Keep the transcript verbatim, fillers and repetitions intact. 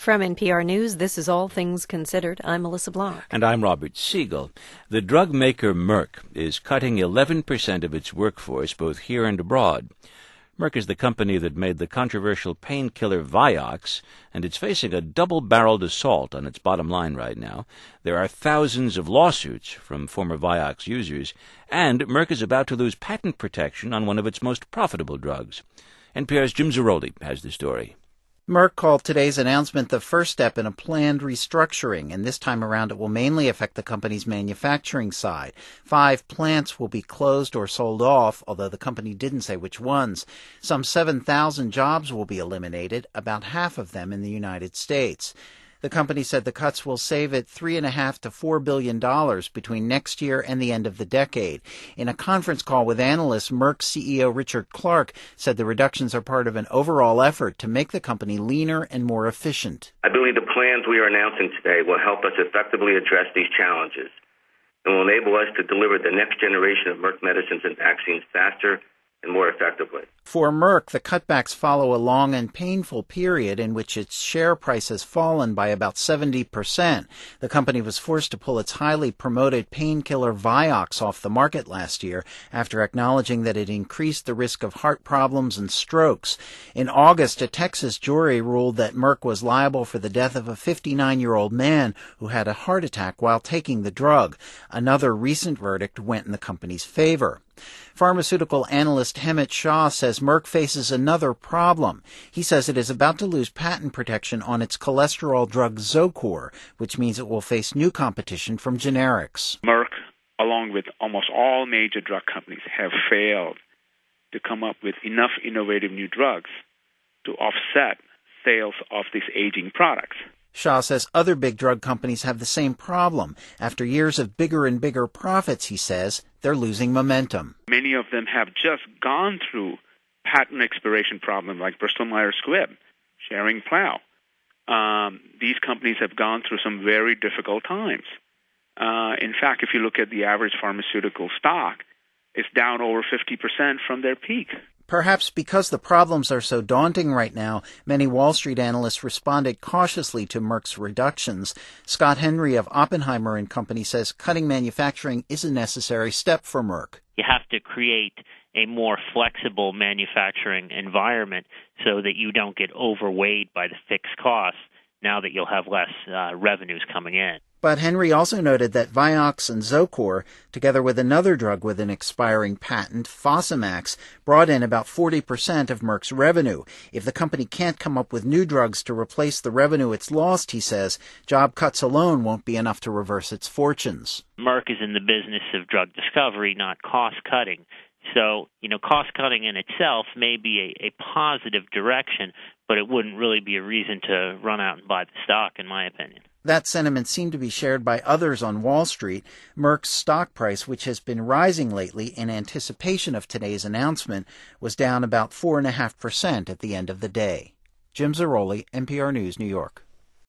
From N P R News, this is All Things Considered. I'm Melissa Blanc. And I'm Robert Siegel. The drug maker Merck is cutting eleven percent of its workforce both here and abroad. Merck is the company that made the controversial painkiller Vioxx, and it's facing a double-barreled assault on its bottom line right now. There are thousands of lawsuits from former Vioxx users, and Merck is about to lose patent protection on one of its most profitable drugs. N P R's Jim Zarroli has the story. Merck called today's announcement the first step in a planned restructuring, and this time around it will mainly affect the company's manufacturing side. Five plants will be closed or sold off, although the company didn't say which ones. Some seven thousand jobs will be eliminated, about half of them in the United States. The company said the cuts will save it three and a half to four billion dollars between next year and the end of the decade. In a conference call with analysts, Merck C E O Richard Clark said the reductions are part of an overall effort to make the company leaner and more efficient. I believe the plans we are announcing today will help us effectively address these challenges and will enable us to deliver the next generation of Merck medicines and vaccines faster and more effectively. For Merck, the cutbacks follow a long and painful period in which its share price has fallen by about seventy percent. The company was forced to pull its highly promoted painkiller Vioxx off the market last year after acknowledging that it increased the risk of heart problems and strokes. In August, a Texas jury ruled that Merck was liable for the death of a fifty-nine-year-old man who had a heart attack while taking the drug. Another recent verdict went in the company's favor. Pharmaceutical analyst Hemant Shah says Merck faces another problem. He says it is about to lose patent protection on its cholesterol drug Zocor, which means it will face new competition from generics. Merck, along with almost all major drug companies, have failed to come up with enough innovative new drugs to offset sales of these aging products. Shah says other big drug companies have the same problem. After years of bigger and bigger profits, he says, they're losing momentum. Many of them have just gone through patent expiration problems like Bristol Myers Squibb, Schering-Plough. Um, these companies have gone through some very difficult times. Uh, in fact, if you look at the average pharmaceutical stock, it's down over fifty percent from their peak. Perhaps because the problems are so daunting right now, many Wall Street analysts responded cautiously to Merck's reductions. Scott Henry of Oppenheimer and Company says cutting manufacturing is a necessary step for Merck. You have to create a more flexible manufacturing environment so that you don't get overweighted by the fixed costs now that you'll have less uh, revenues coming in. But Henry also noted that Vioxx and Zocor, together with another drug with an expiring patent, Fosamax, brought in about forty percent of Merck's revenue. If the company can't come up with new drugs to replace the revenue it's lost, he says, job cuts alone won't be enough to reverse its fortunes. Merck is in the business of drug discovery, not cost-cutting. So, you know, cost-cutting in itself may be a, a positive direction, but it wouldn't really be a reason to run out and buy the stock, in my opinion. That sentiment seemed to be shared by others on Wall Street. Merck's stock price, which has been rising lately in anticipation of today's announcement, was down about four point five percent at the end of the day. Jim Zarroli, N P R News, New York.